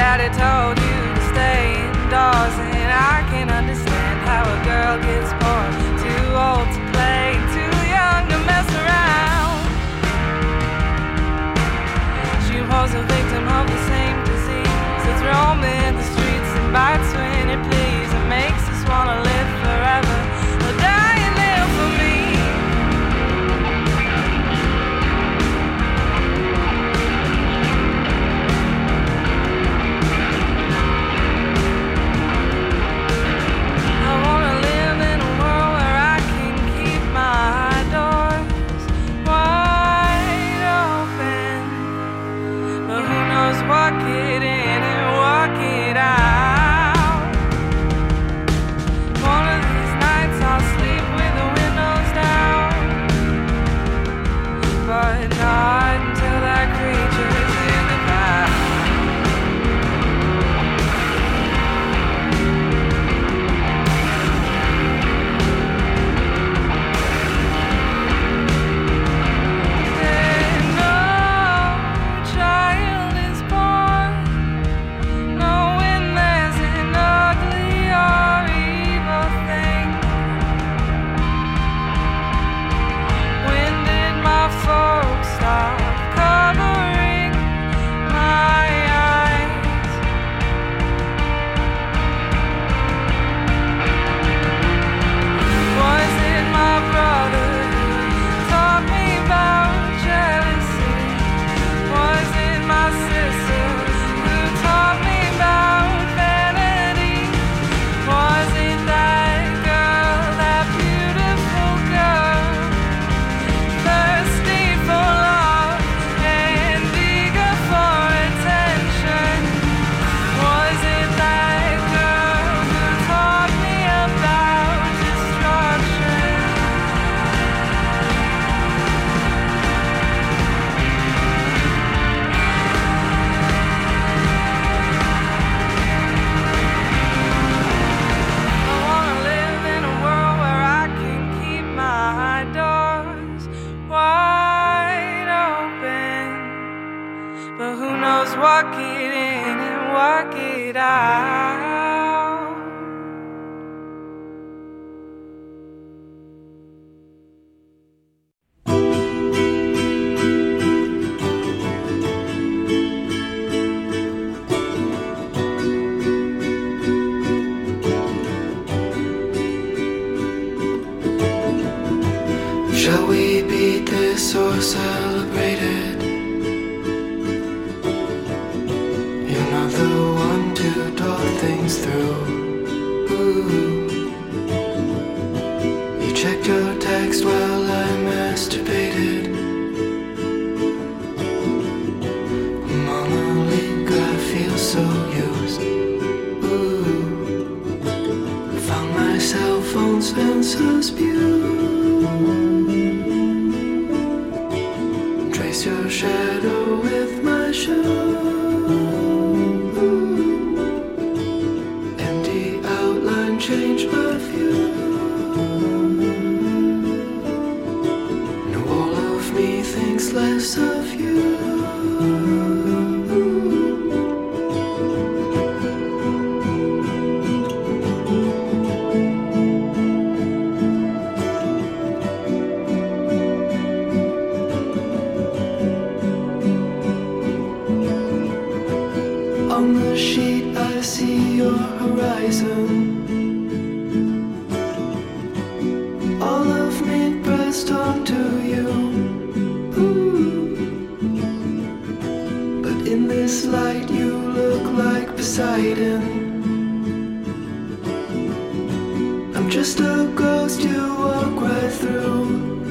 daddy told you to stay indoors, and I can understand how a girl gets bored. Too old to play, too young to mess around. She was a victim of the same disease that's roaming the streets and bites when it pleases and makes us wanna live forever. But dying there for me. Walk it in and walk it out. One of these nights I'll sleep with the windows down, but not until that creature's in the path. Walk it in and walk it out. Shall we beat this or celebrate it? The one to talk things through. Ooh. You checked your text while I masturbated. Mama Leak, I feel so used. Ooh. Found myself on Spencer's pew. Trace your shadow with my shoe. Change my view. No, all of me thinks less of you. On the sheet I see your horizon. Onto you. Ooh. But in this light you look like Poseidon. I'm just a ghost you walk right through.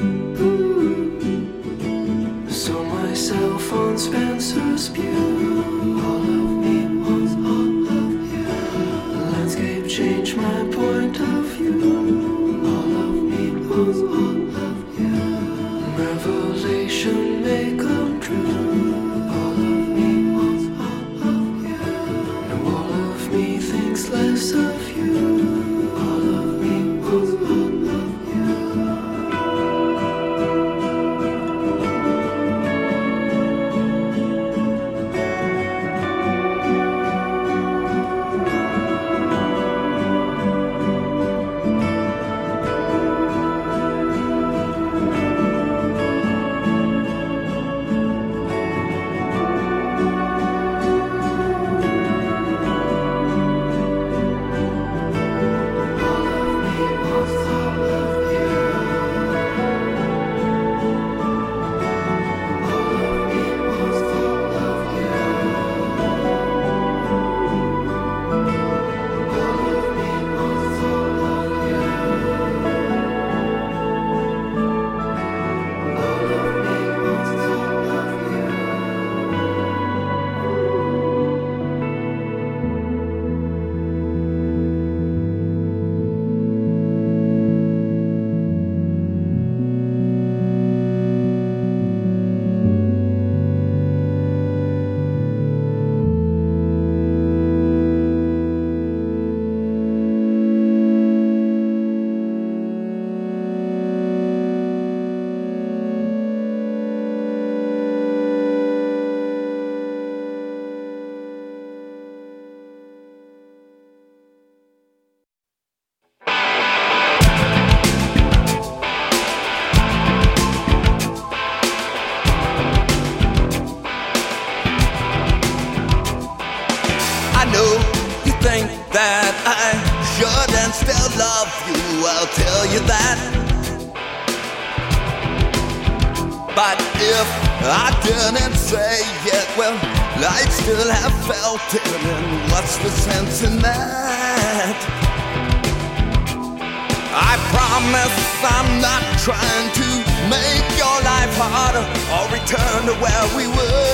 Ooh. Saw myself on Spencer's pew. All of me wants all of you. The landscape changed my point of view. All of me wants all of you. Revelation may come true. All of me wants all of you. No, all of me thinks less of you. All of me wants all of you. know you think that I should and still love you, I'll tell you that. But if I didn't say it, well, I'd still have felt it, and what's the sense in that? I promise I'm not trying to make your life harder or return to where we were.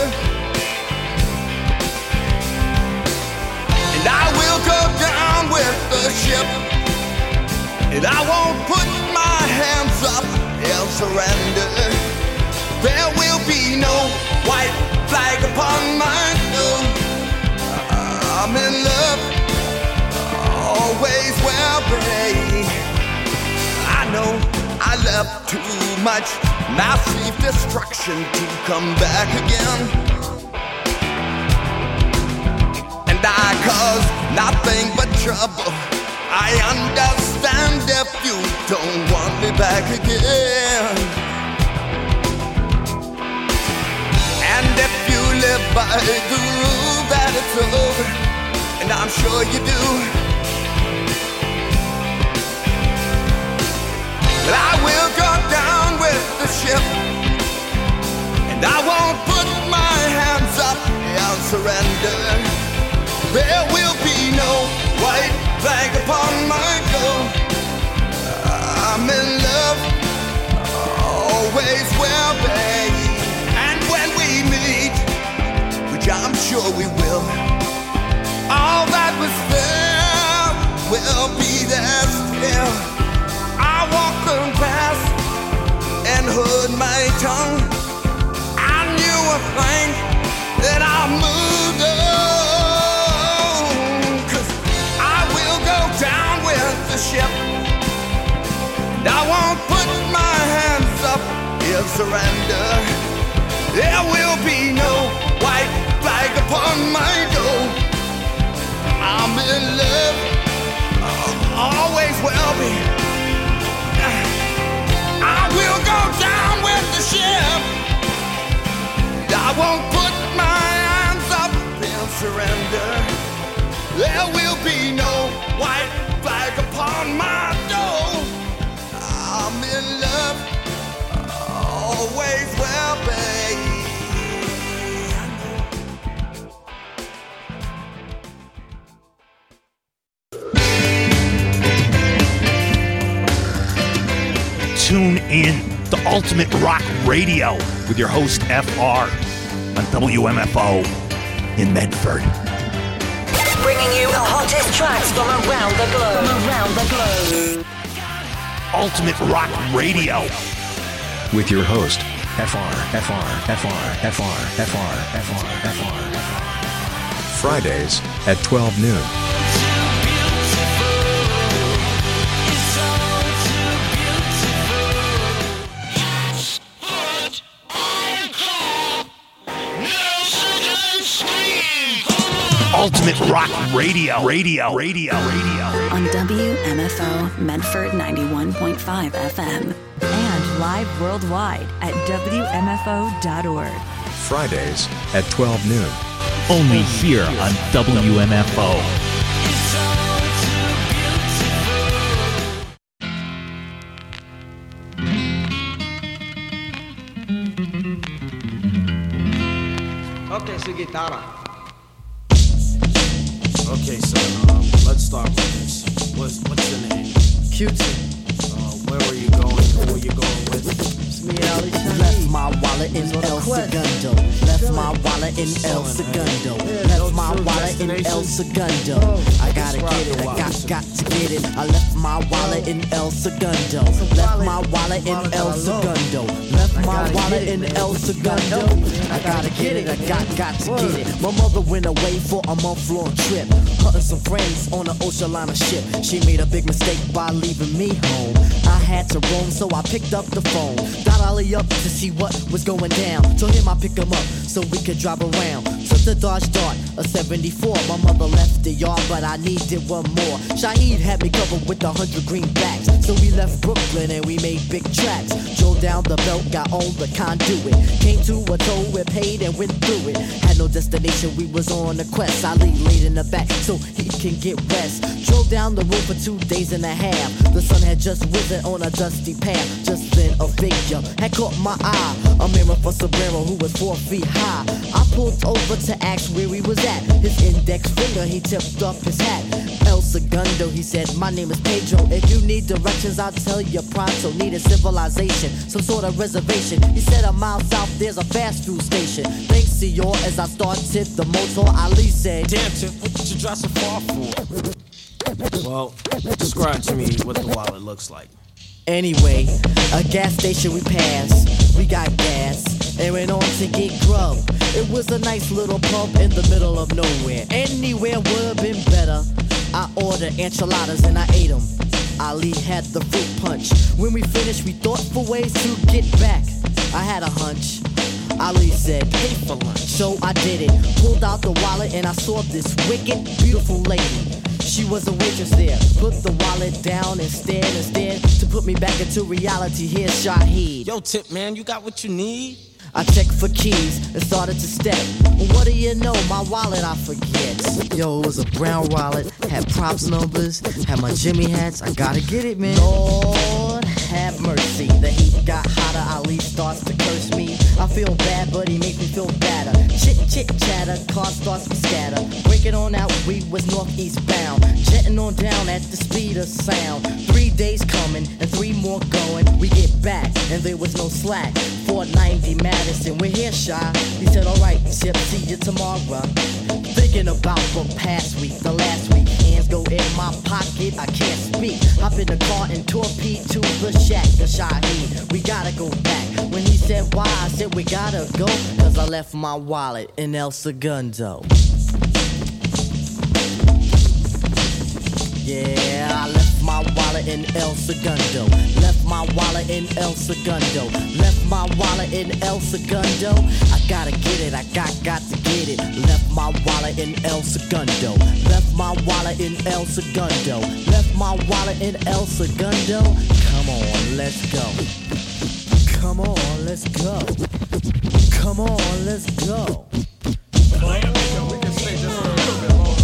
And I will go down with the ship, and I won't put my hands up and surrender. There will be no white flag upon my door. I'm in love, always will be. I know I left too much massive destruction to come back again. And I caused nothing but trouble. I understand if you don't want me back again. And if you live by the rule that it's over, and I'm sure you do, but I will go down with the ship, and I won't put my hands up and surrender. There will be no white flag upon my door. I'm in love, always will be. And when we meet, which I'm sure we will, all that was there will be there still. I walked past and heard my tongue. I knew a thing that I moved on. 'Cause I will go down with the ship, and I won't put my hands up in surrender. There will be no white flag upon my door. I'm in love, always will be. I will go down with the ship. I won't put my hands up and surrender. There will be no white flag upon my door. I'm in love, always will be. Tune in to Ultimate Rock Radio with your host FR on WMFO in Medford. Bringing you the hottest tracks from around the globe. Ultimate Rock Radio with your host FR. Fridays at 12 noon. Ultimate Rock Radio. On WMFO Medford 91.5 FM. And live worldwide at WMFO.org. Fridays at 12 noon. Only here on WMFO. Okay, so guitarra. Okay, so let's start with this. What's your name? Q-Tip. Where were you going? Who were you going with? It's me, Ali. Left my wallet in El Segundo. Left my wallet in El Segundo. Left my wallet in El Segundo. I gotta get it, I got to get it. I left my wallet in El Segundo. Left my wallet in El Segundo. Left my wallet in El Segundo. I gotta get it, I got to get it. My mother went away for a month-long trip, hunting some friends on an ocean liner ship. She made a big mistake by leaving me home. I had to roam, so I picked up the phone. Dialed Ali up to see what was going down. Told him I'd pick him up so we could drive around. Took It's a Dodge Dart, a 74. My mother left the yard, but I needed one more. Shaheed had me covered with 100 greenbacks. So we left Brooklyn and we made big tracks. Drove down the belt, got on the conduit. Came to a toll, we paid and went through it. Had no destination, we was on a quest. Ali laid in the back so he can get rest. Drove down the road for 2 days and a half. The sun had just risen on a dusty path. Just then a figure had caught my eye. A mirror for Sombrero who was 4 feet high. I pulled over to ask where he was at. His index finger, he tipped up his hat. El Segundo, he said, my name is Pedro. If you need directions, I'll tell you pronto. Need a civilization, some sort of reservation. He said a mile south, there's a fast food station. Thanks, senor, as I started the motor, Ali said, damn, Tip, what did you drive so far for? Well, describe to me what the wallet looks like. Anyway, a gas station we passed. We got gas and went on to get grub. It was a nice little pub in the middle of nowhere. Anywhere would have been better. I ordered enchiladas and I ate them. Ali had the fruit punch. When we finished, we thought for ways to get back. I had a hunch. Ali said, pay for lunch. So I did it. Pulled out the wallet and I saw this wicked, beautiful lady. She was a waitress there. Put the wallet down instead to put me back into reality. Here's Shaheed. Yo, Tip, man, you got what you need? I checked for keys and started to step. What do you know? My wallet I forget. Yo, it was a brown wallet, had props numbers, had my Jimmy hats. I gotta get it, man. Lord have mercy. The heat got hotter. Ali starts to curse me. I feel bad, but he makes me feel better. Chit chit chatter, car starts to scatter. Breaking on out, we was northeast bound. Jetting on down at the speed of sound. 3 days coming and 3 more going. We get back and there was no slack. 490 Madison, we're here, Shy. He said, alright, Chip, see you tomorrow. Thinking about the past week, the last week. Hands go in my pocket, I can't speak. Hop in the car and torpedo to the shack, the Shaheed. We gotta go back. When he said why, I said we gotta go. Cause I left my wallet in El Segundo. Yeah, I left my wallet in El Segundo. Left my wallet in El Segundo. Left my wallet in El Segundo. I gotta get it, I got to get it. Left my wallet in El Segundo. Left my wallet in El Segundo. Left my wallet in El Segundo. Come on, let's go. Come on, let's go. Come on, let's go. We can stay just a little bit longer.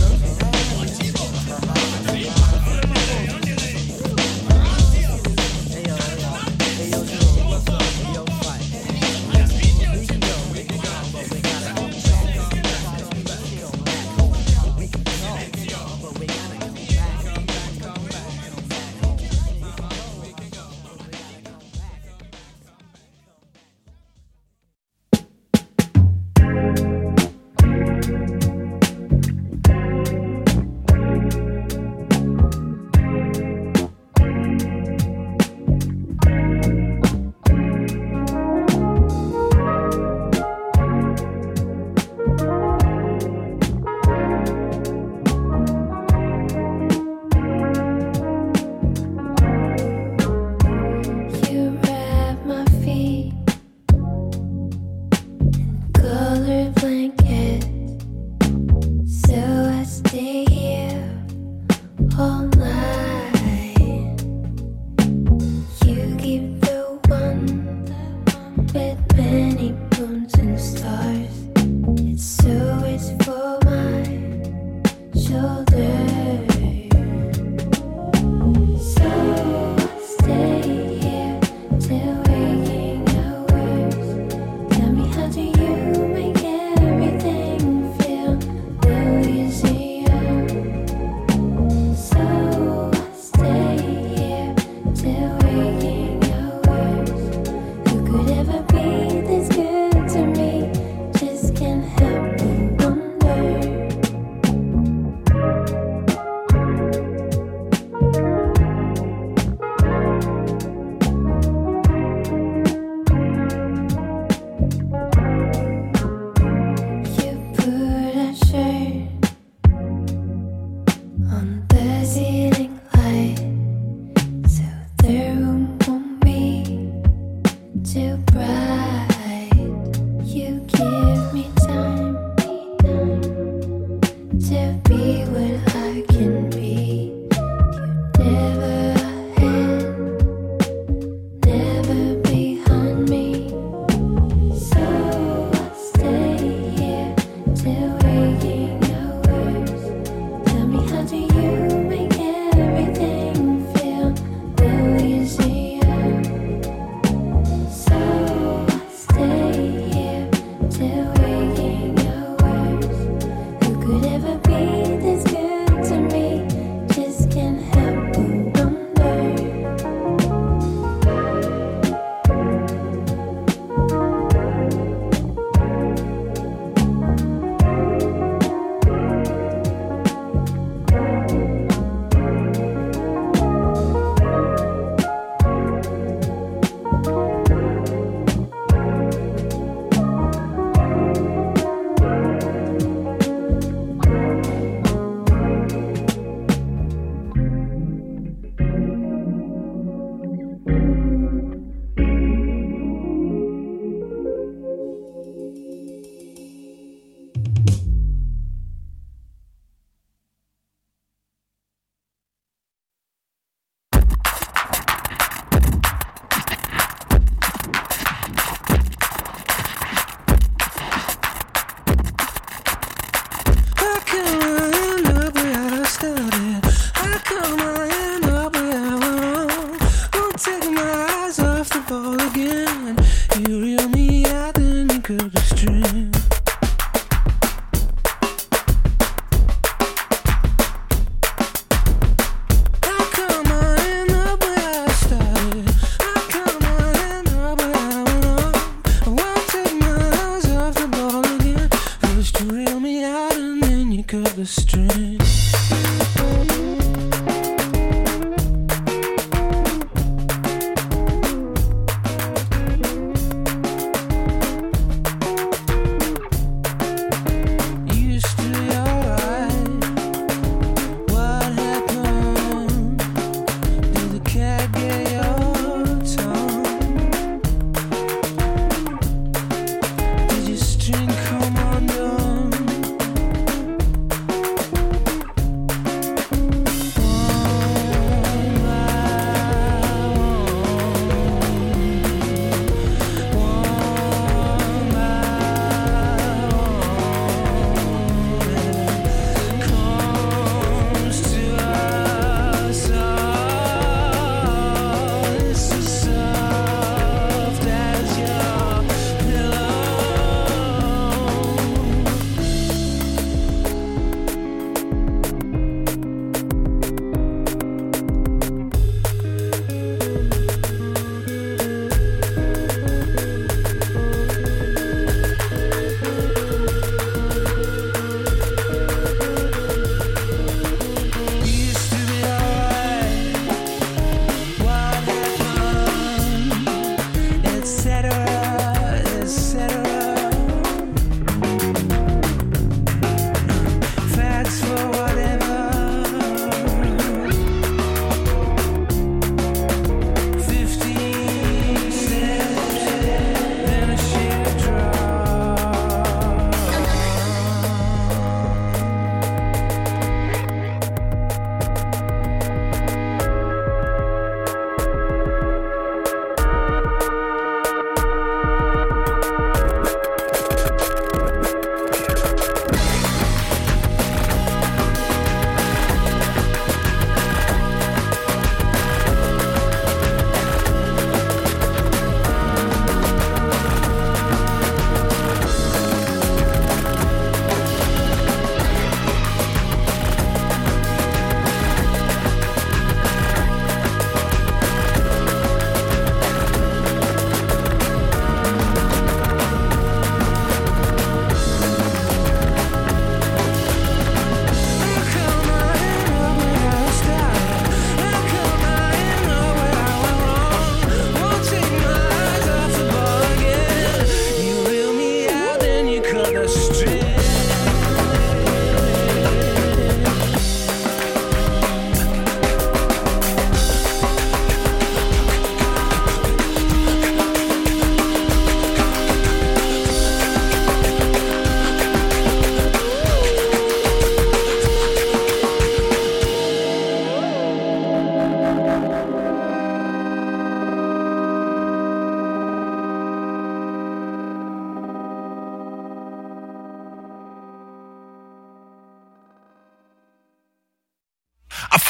Ever be this good to me? Just can't help but wonder.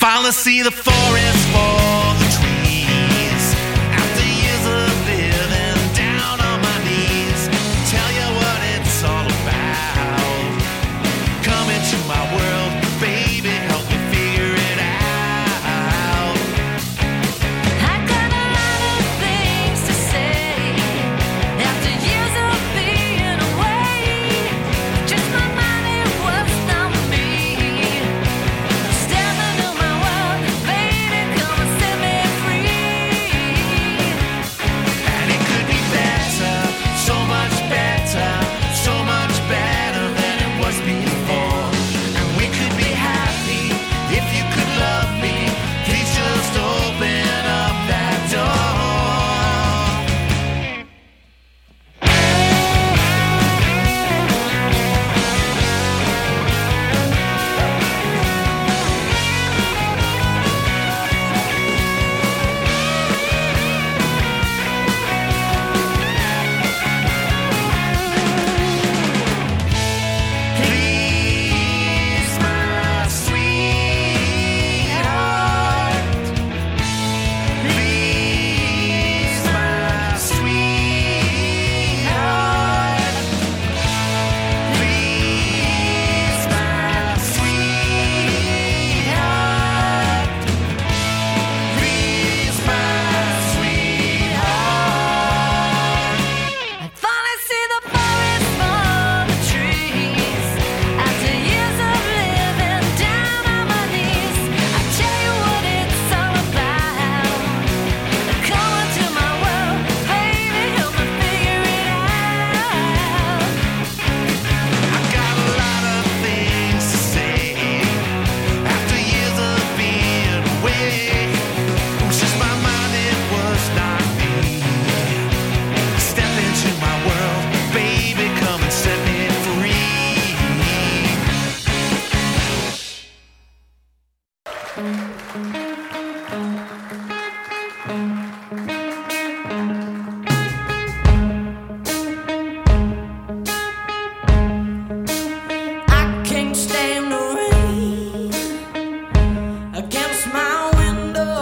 finally see the forest for the trees. After years of living down on my knees, tell you what it's all about. Come into my world, baby, help me figure it out. I got a lot of things to say after years of being away. Just my mind, it was not me. Step into my world, baby, come and set me free. And it could be better, so much better, so much better than it was before. And we could be happy if you could love me. Please just open up that door. Please, my sweetheart. Please, my sweetheart. Please, my sweetheart. Please, my sweetheart. I finally see the forest for the trees. After years of living down on my knees, I tell you what it's all about. Come into my world, baby, help me figure it out. I got a lot of things to say after years of being away. It was just my mind, it was not me. Step into my world, baby, come and set me free. I can't stand the rain against my window,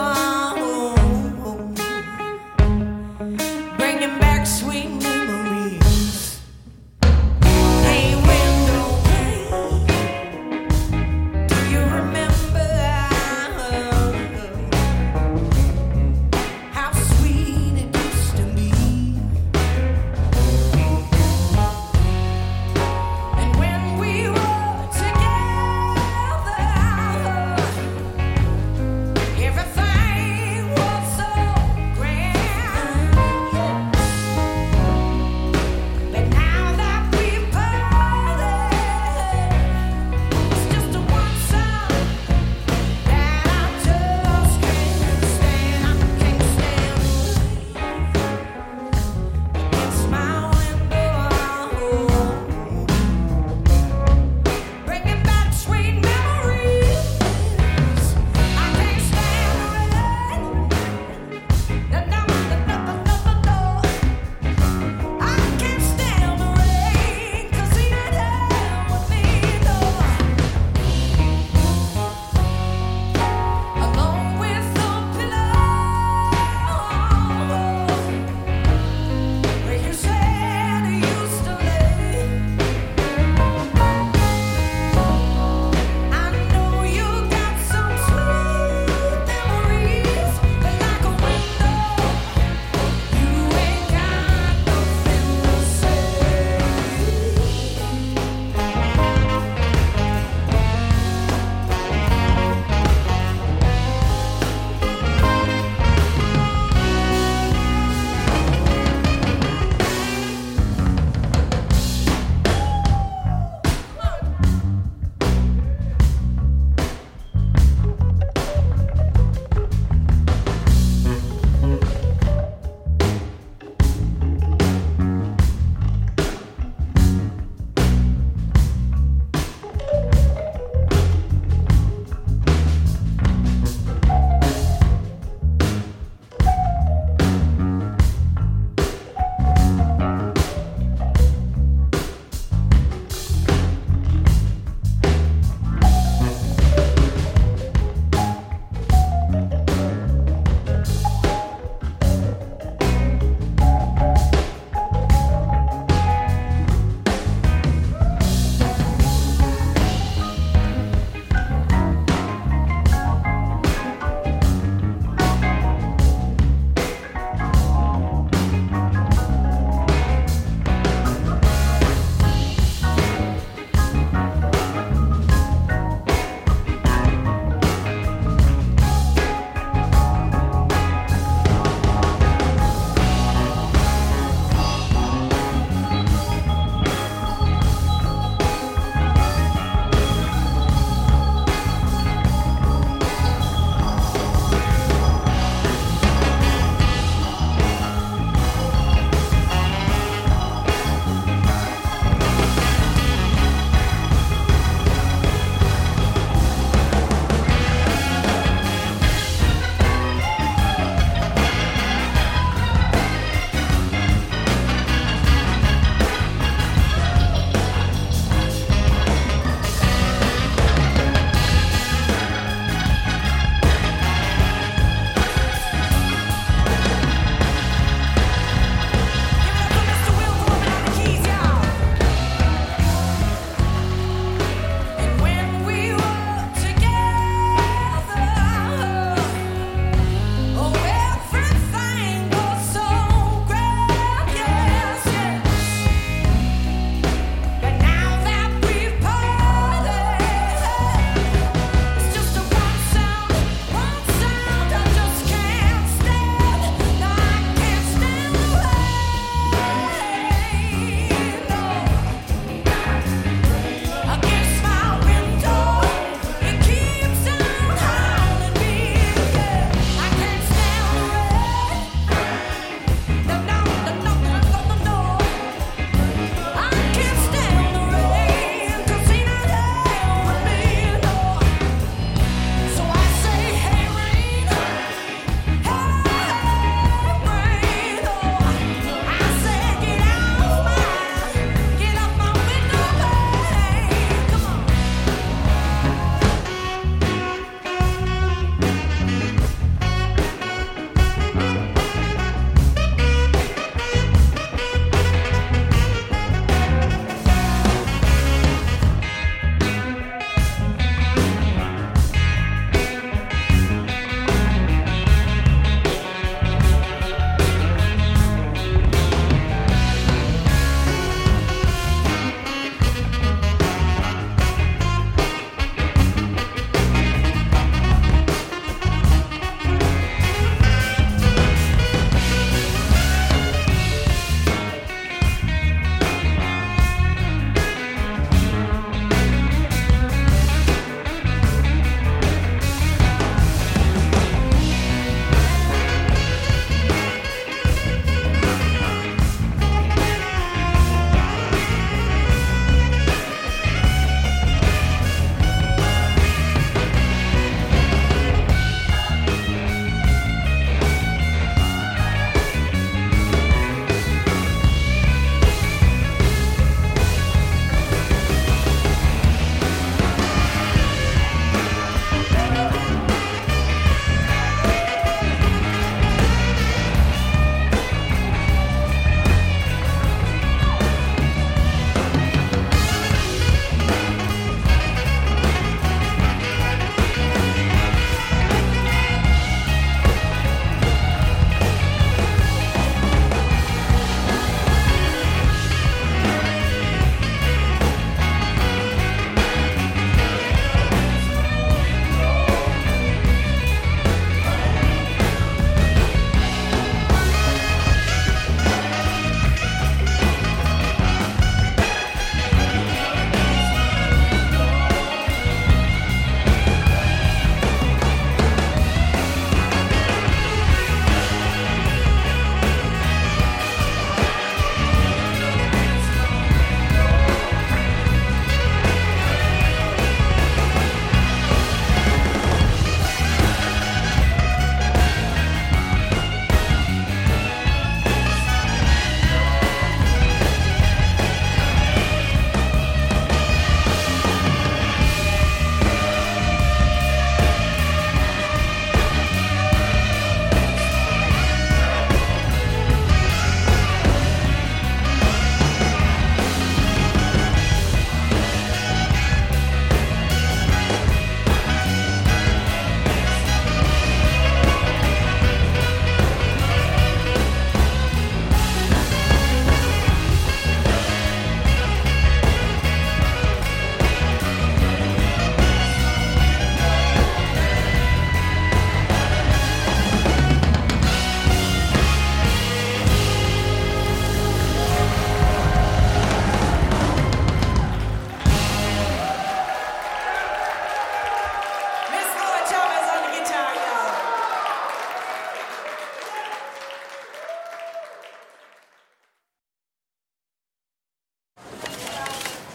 bringing back sweet memories. Hey, window pane, do you remember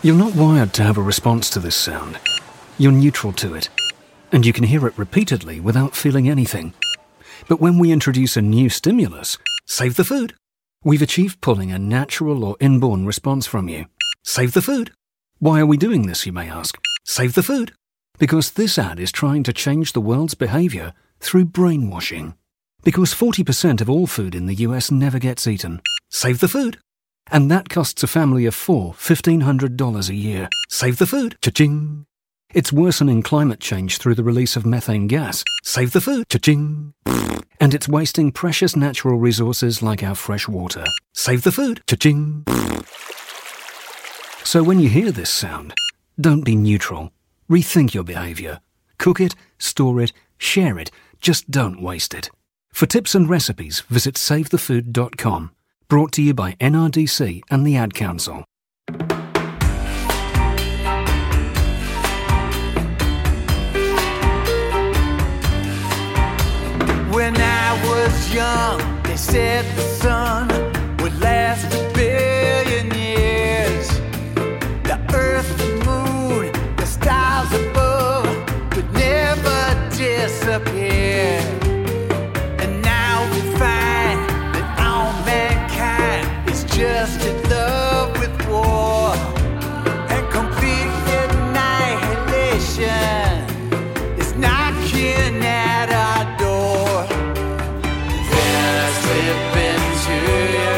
You're not wired to have a response to this sound. You're neutral to it, and you can hear it repeatedly without feeling anything. But when we introduce a new stimulus, save the food, we've achieved pulling a natural or inborn response from you. Save the food. Why are we doing this, you may ask? Save the food. Because this ad is trying to change the world's behavior through brainwashing. Because 40% of all food in the US never gets eaten. Save the food. And that costs a family of 4 $1,500 a year. Save the food. Cha-ching. It's worsening climate change through the release of methane gas. Save the food. Cha-ching. And it's wasting precious natural resources like our fresh water. Save the food. Cha-ching. So when you hear this sound, don't be neutral. Rethink your behavior. Cook it, store it, share it. Just don't waste it. For tips and recipes, visit savethefood.com. Brought to you by NRDC and the Ad Council. When I was young, they said the sun would last a billion years. The earth, the moon, the stars above would never disappear. And now we find that all mankind is just in love with war and complete annihilation is knocking at our door. Then I slip into your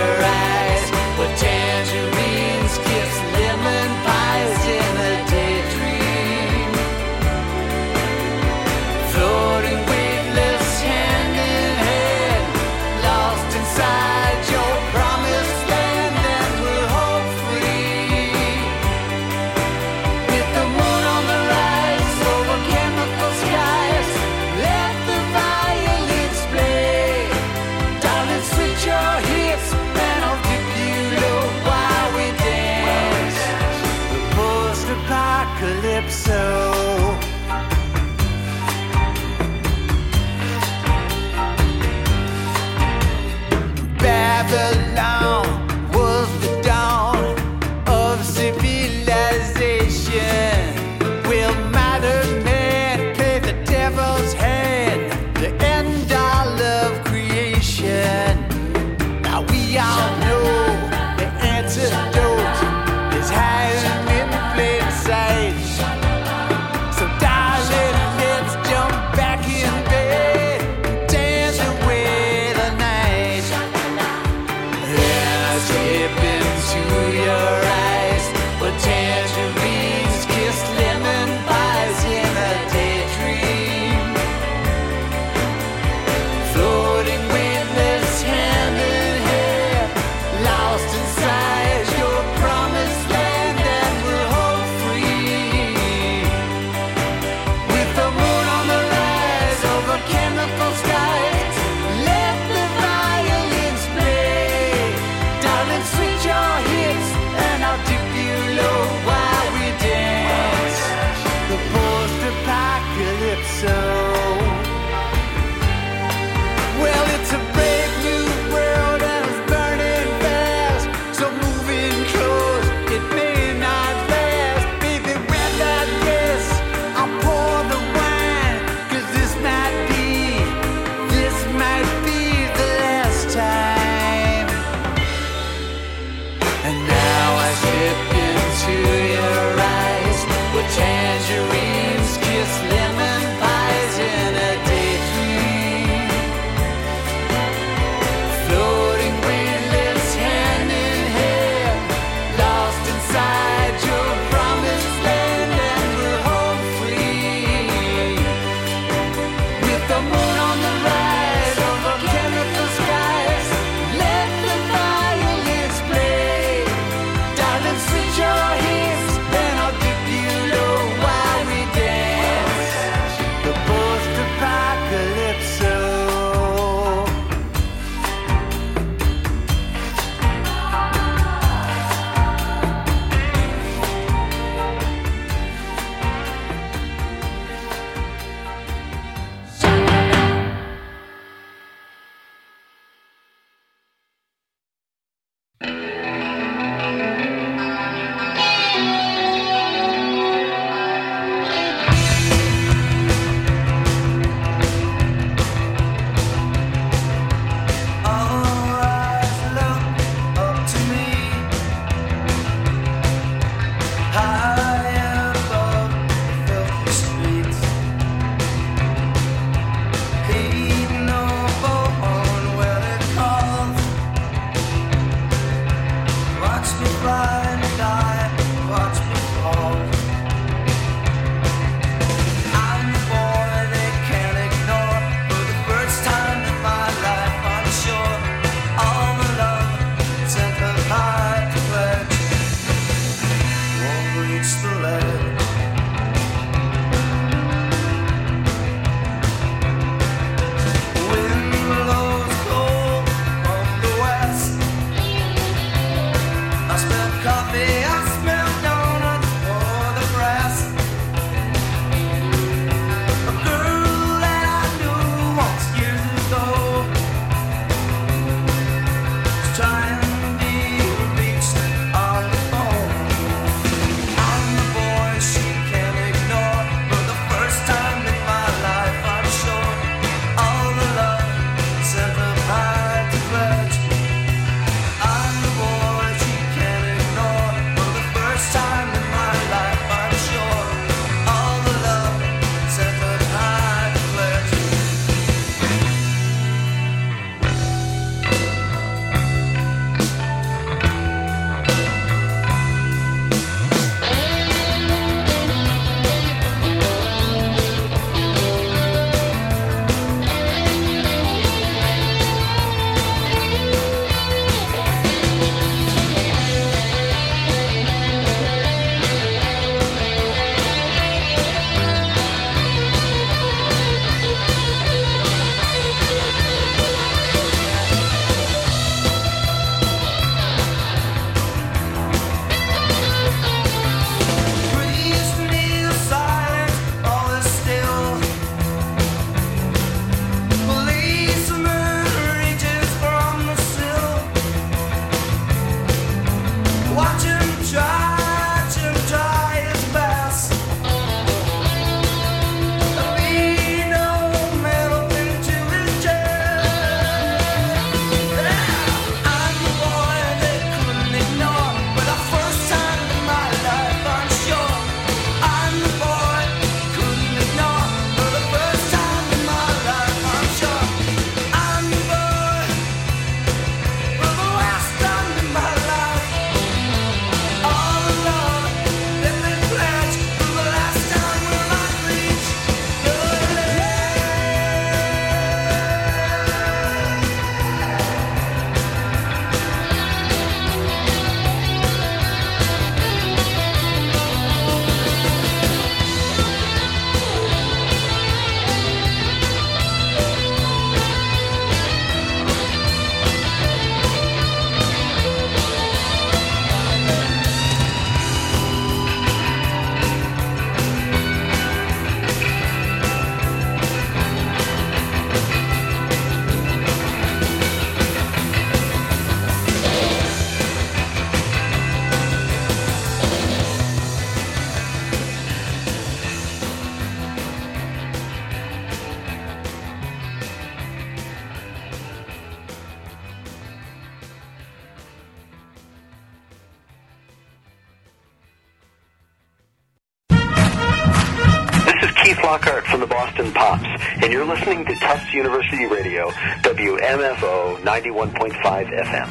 Keith Lockhart from the Boston Pops, and you're listening to Tufts University Radio, WMFO 91.5 FM.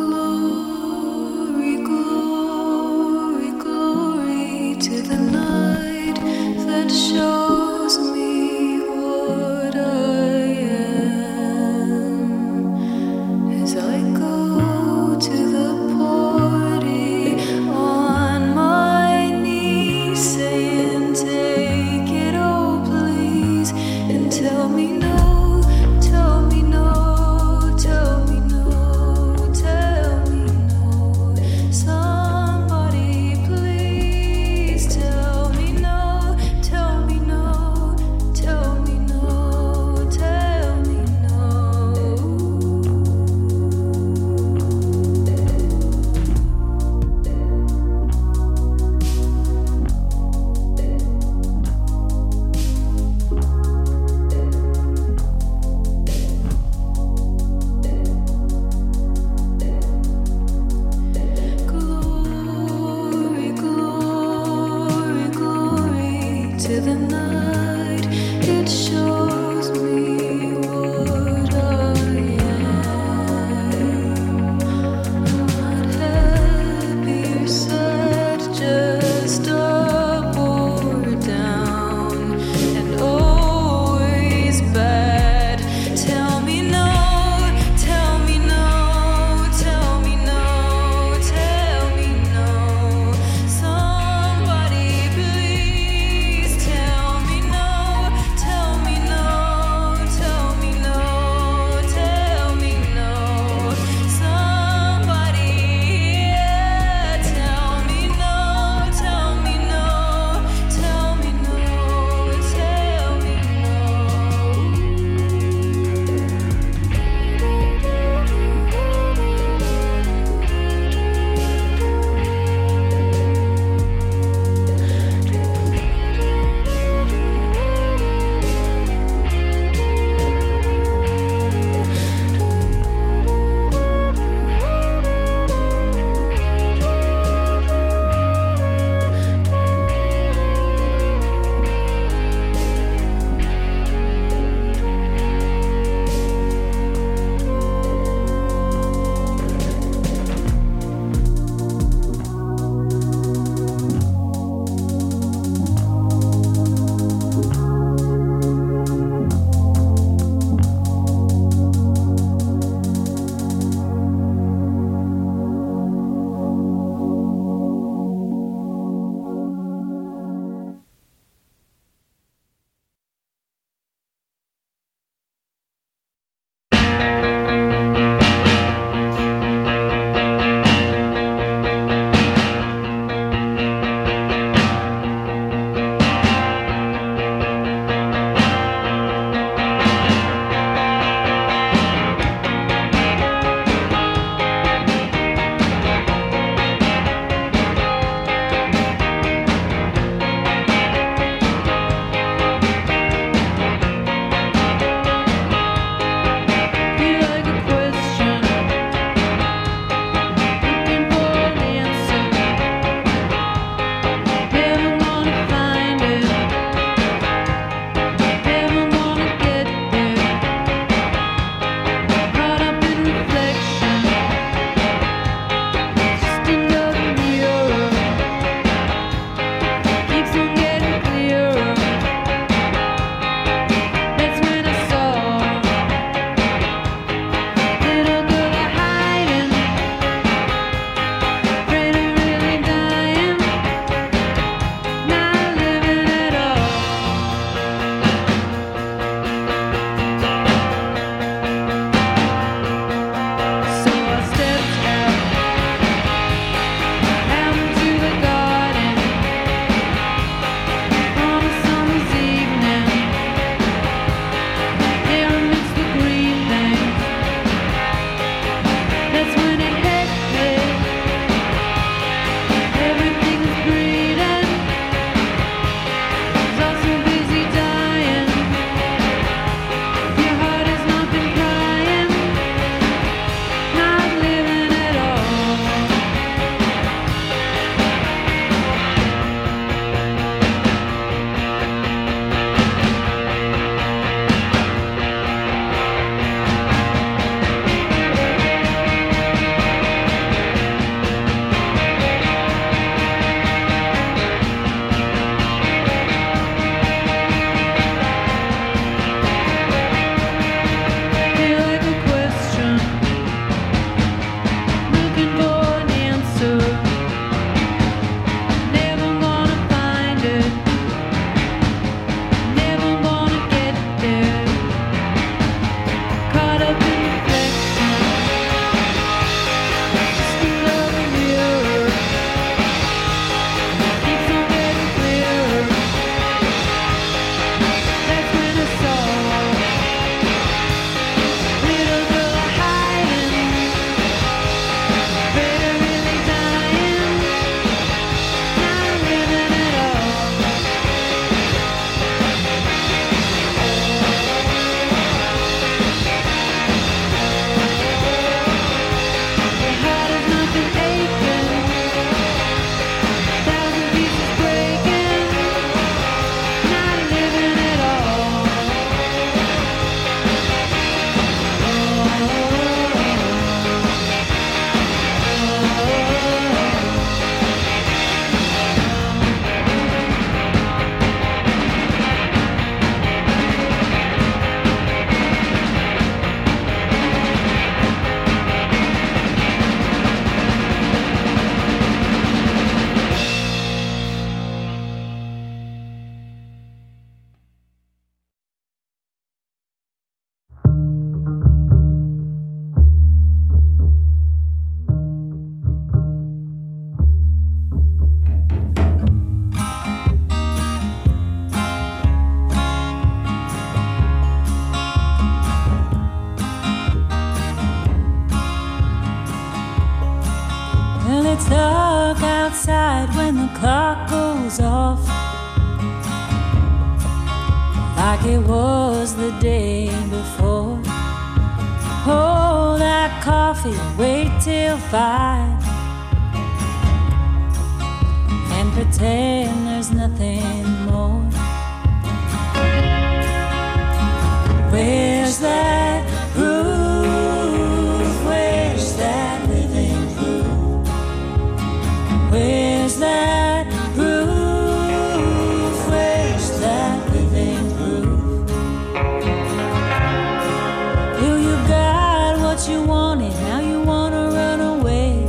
Glory, glory, glory to the night. outside when the clock goes off, like it was the day before. Pour that coffee, wait till 5, and pretend there's nothing more. Where's that groove? Where's that living groove? Where's that groove? Where's that living groove? Well, you got what you wanted, now you wanna run away.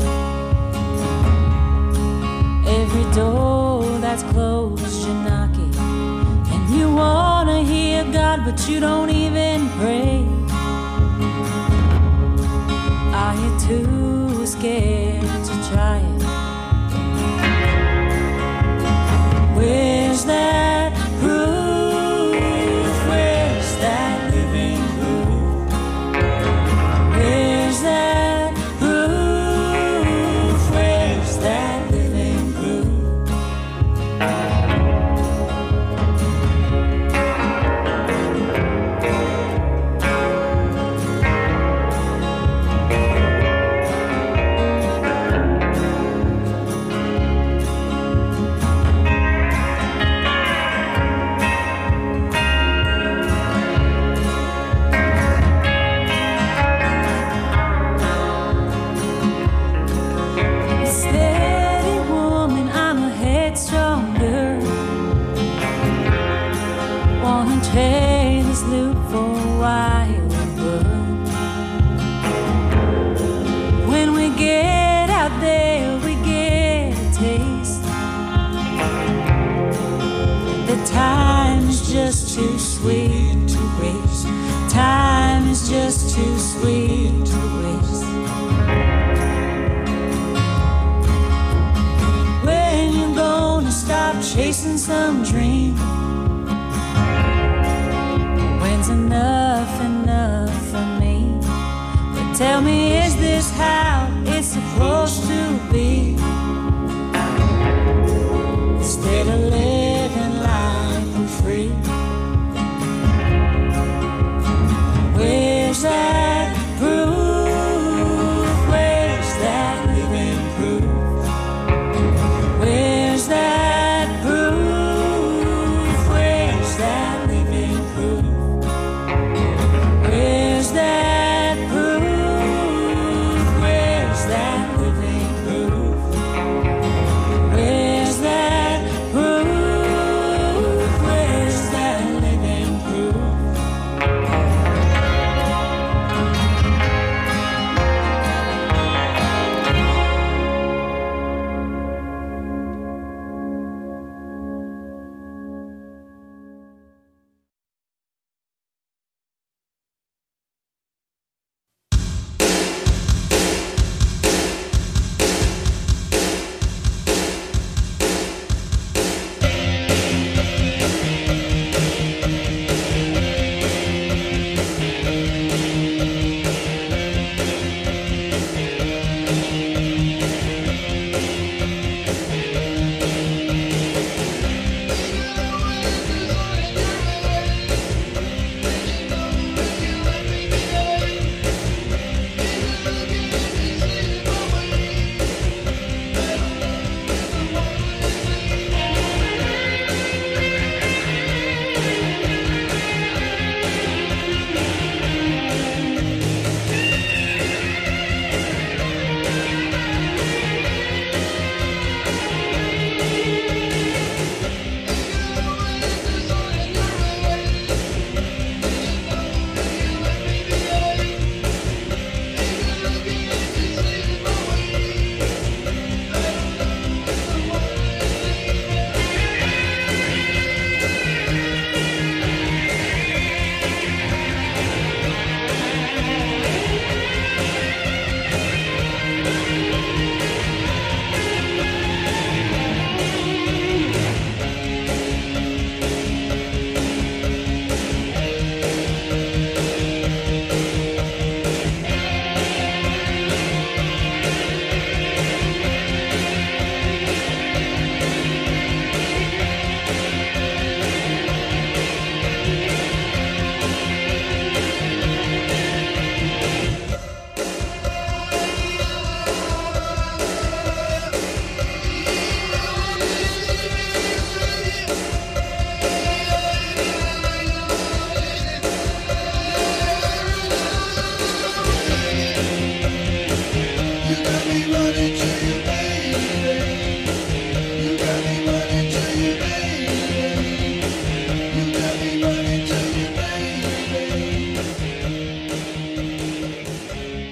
Every door that's closed, you knock it, and you wanna hear God, but you don't even pray. Are you too scared to try it? Where's that groove? Where's that living groove? Where's that groove? Where's that living groove? Steady woman, I'm a headstrong girl. Wanna trade this loop for a wild world. When we get out there, we get a taste. The time is just too sweet to waste. Time is just too sweet to waste. When you gonna stop chasing some dream? When's enough enough for me? But tell me, is this how it's supposed to be? Instead of